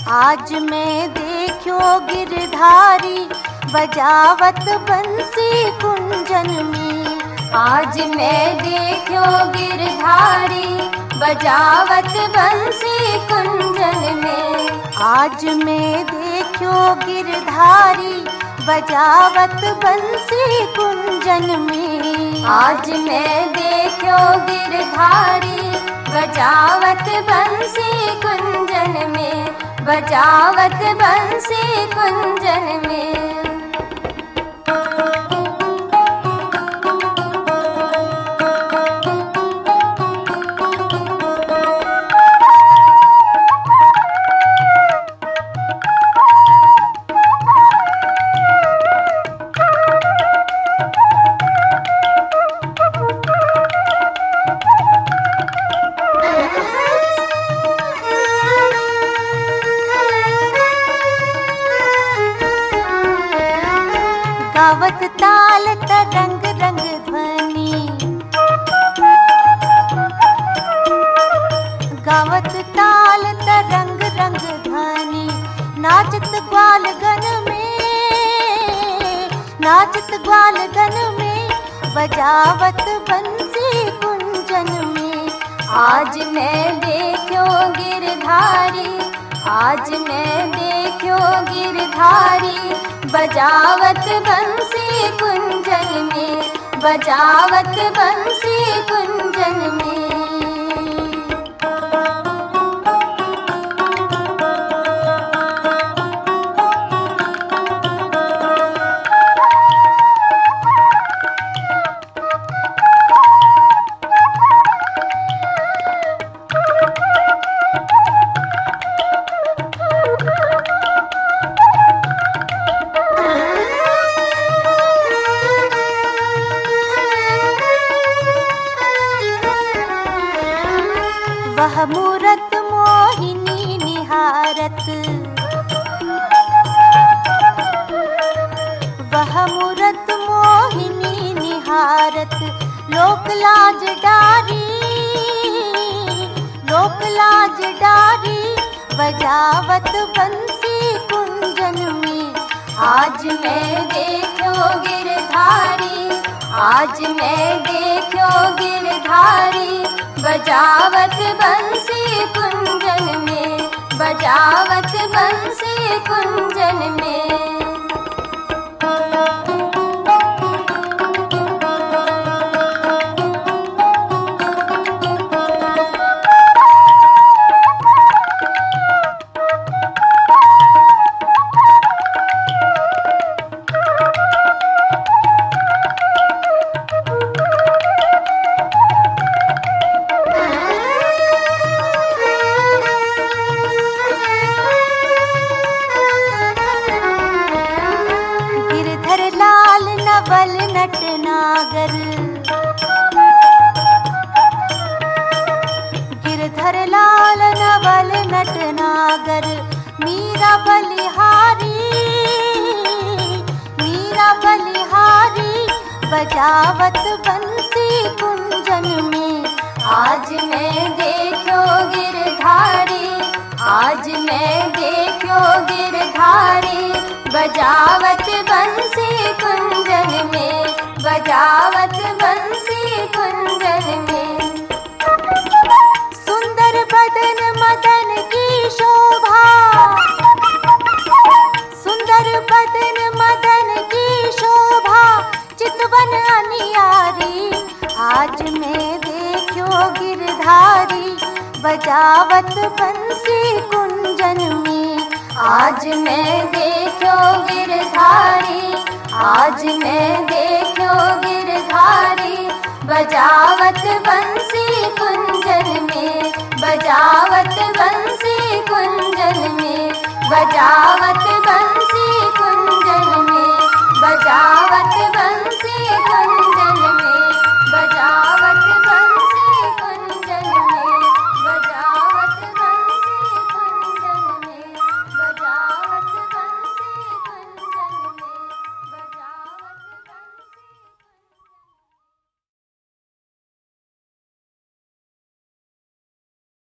आज मैं देखो गिरधारी बजावत बंसी कुंजन में। आज मैं देखो गिरधारी बजावत बंसी कुंजन में। आज मैं देखो गिरधारी बजावत बंसी कुंजन में। आज मैं देखो गिरधारी बजावत बंसी कुंजन में। बजावत बंसी कुंजन में। गावत ताल तरंग रंग ध्वनि। गावत ताल तरंग रंग ध्वनि। नाचत ग्वाल गन में। नाचत ग्वाल गन में बजावत बंसी कुंजन में। आज मैं देखो गिरधारी। आज मैं देखो गिरधारी बजावत बंसी कुंजन में। बजावत बंसी कुंजन में। वह मूरत मोहिनी निहारत। वह मूरत मोहिनी निहारत। लोक लाज डारी। लोक लाज डारी बजावत बंसी कुंजन में। आज मैं देखो गिरधारी। आज मैं देखो गिरधारी बजावत बंसी कुंजन में। बजावत बंसी कुंजन में। नवल नटनागर। गिरधर लाल नवल नटनागर। मीरा बलिहारी। मीरा बलिहारी बजावत बंसी कुंजन में। आज मैं देखो गिरधारी। आज मैं देखो गिरधारी बजावत बंसी कुंजन में। बजावत बंसी कुंजन में। सुंदर बदन मदन की शोभा। सुंदर बदन मदन की शोभा चितवन अनियारी। आज मैं देखो गिरधारी बजावत बंसी कुंजन में। आज मैं देखो गिरधारी। आज मैं देखो गिरधारी बजावत बंसी कुंजन में। बजावत बंसी कुंजन में। बजावत